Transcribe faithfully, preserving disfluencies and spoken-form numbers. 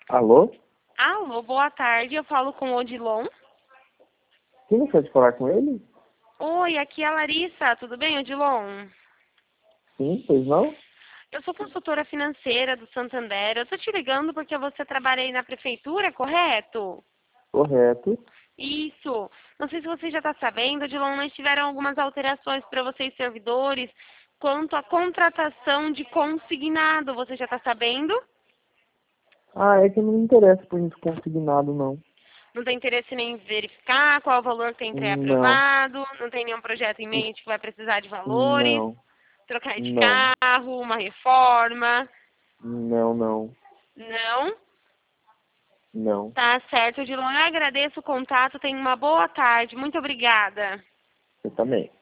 Alô? Alô, boa tarde. Eu falo com o Odilon. Quem gostaria de falar com ele? Oi, aqui é a Larissa. Tudo bem, Odilon? Sim, pois não? Eu sou consultora financeira do Santander. Eu tô te ligando porque você trabalha aí na prefeitura, correto? Correto. Isso. Não sei se você já está sabendo, Odilon, mas tiveram algumas alterações para vocês, servidores, quanto à contratação de consignado. Você já está sabendo? Ah, é que não me interessa por isso consignado, não. Não tem interesse nem em verificar qual o valor que tem Não, pré-aprovado? Não tem nenhum projeto em mente que vai precisar de valores? não, Trocar de não, carro, uma reforma? não, não, Não? não. Tá certo, Odilon. Eu agradeço o contato. Tenha uma boa tarde. Muito obrigada. Eu também.